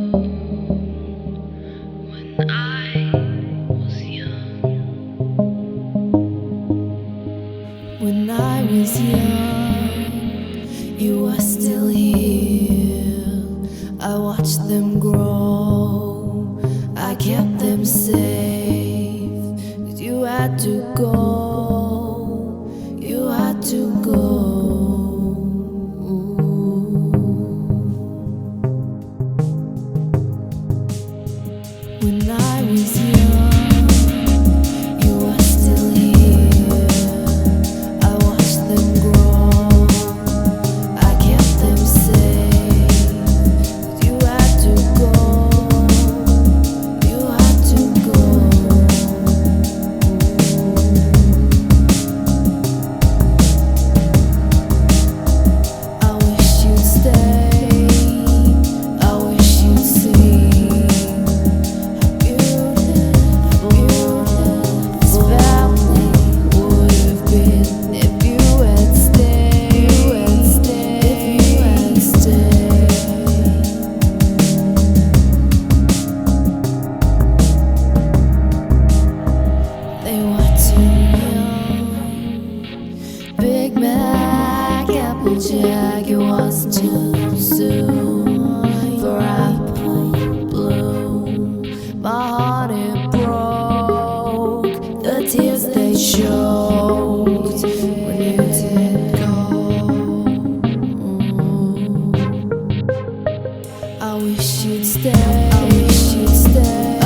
When I was young, When I was young, you were still here. I watched them grow, I kept them safe. But you had to go, you had to go. When I was young, you were still here. I watched them grow, I kept them safe. But you had to go, you had to go. I wish you'd stay, I wish you'd see. Big Mac, Applejack, it was too soon for apple bloom. My heart it broke, the tears they showed when you did go. I wish you'd stay, I wish you'd stay.